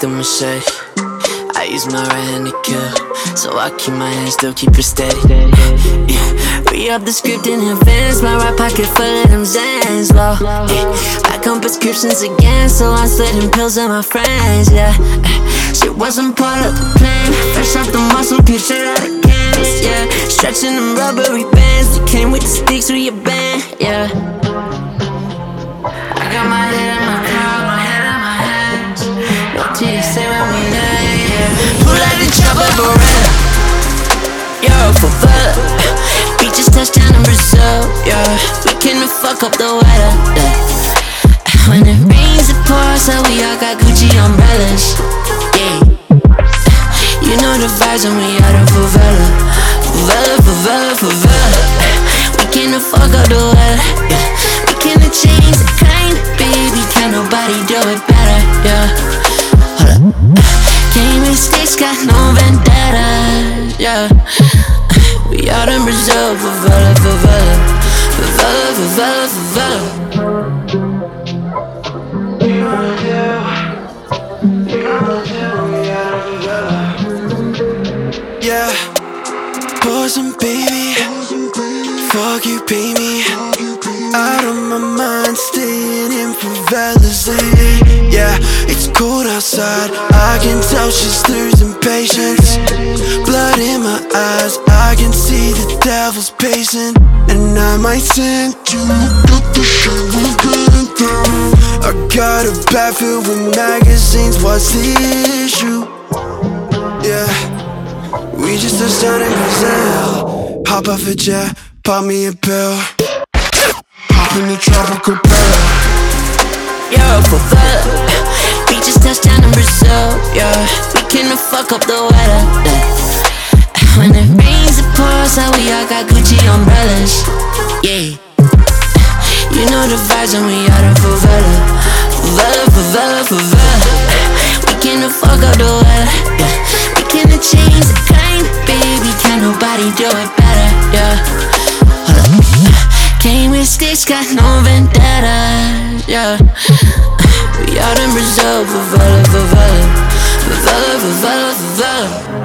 a machete. I use my right hand to kill, so I keep my hand still, keep it steady. Yeah. Re-up the script in advance, my right pocket full of them Zans, low. Yeah. Back on prescriptions again, so I'm slitting pills with my friends, yeah. Shit wasn't part of the plan, fresh off the muscle, get shit out of cans, yeah. Stretching them rubbery bands, you came with the sticks with your band, yeah. I got my head in my car, my head in my hands. No TSA when we lay, yeah. Pull out the chopper, Beretta. Yo, for blood. We just touched down in Brazil, yeah. We came to fuck up the weather, yeah. When it rains, it pours, so we all got Gucci umbrellas, yeah. You know the vibes when we out of favela. Favela, favela, favela. We came to fuck up the weather, yeah. We came to change the kind, baby. Can't nobody do it better, yeah. Hold up. Came in sticks, got no vendetta, yeah. We out in Brazil, favela, favela. Favela, favela, favela. You wanna do, we out of favela. Yeah, poison baby, fuck you pay me. Out of my mind, staying in favelas lately. Yeah, it's cold outside, I can tell she's losing patience. Blood in my eyes, I can see the devil's pacing. And I might send you the shit we've been through. I got a bag filled with magazines, what's the issue? Yeah, we just touched down in Brazil. Hop off a jet, pop me a pill. Hop in the tropical barrel. Yo, for blood. We just touched down in Brazil, yeah. We came to fuck up the weather, yeah. When it rains, it pours, so we all got Gucci umbrellas, yeah. You know the vibes when we out of favela. Favela, favela, favela. We came to fuck up the weather, yeah. We came to change the kind, baby. Can't nobody do it better, yeah. Hold up. Came with sticks, got no vendetta, yeah. We out in Brazil, favela, favela. Favela, favela, favela.